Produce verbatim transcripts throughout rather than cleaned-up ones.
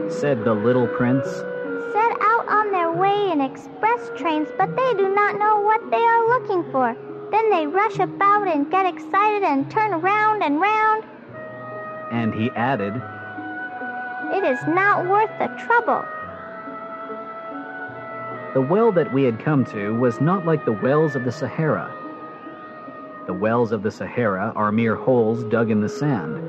said the little prince. Set out on their way in express trains, but they do not know what they are looking for. Then they rush about and get excited and turn round and round. And he added, It is not worth the trouble. The well that we had come to was not like the wells of the Sahara. The wells of the Sahara are mere holes dug in the sand.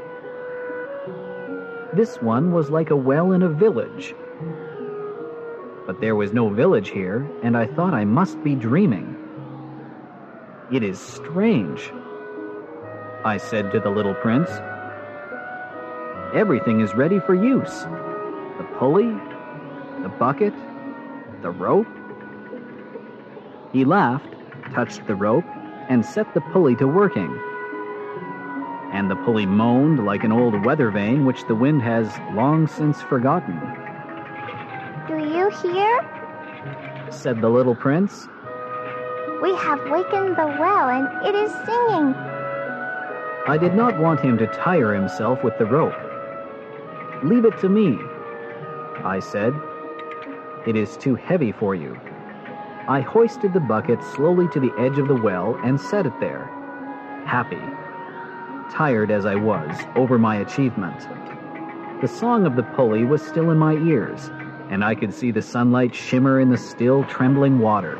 This one was like a well in a village. But there was no village here, and I thought I must be dreaming. It is strange, I said to the little prince. Everything is ready for use. The pulley, the bucket, the rope. He laughed, touched the rope, and set the pulley to working. And the pulley moaned like an old weather vane which the wind has long since forgotten. Do you hear? Said the little prince. We have wakened the well, and it is singing. I did not want him to tire himself with the rope. Leave it to me, I said. It is too heavy for you. I hoisted the bucket slowly to the edge of the well and set it there, happy, tired as I was, over my achievement. The song of the pulley was still in my ears, and I could see the sunlight shimmer in the still trembling water.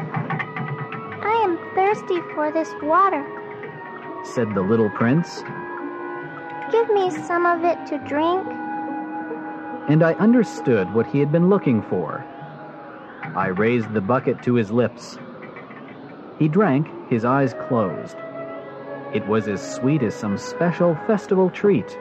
I am thirsty for this water, said the little prince. Give me some of it to drink. And I understood what he had been looking for. I raised the bucket to his lips. He drank, his eyes closed. It was as sweet as some special festival treat.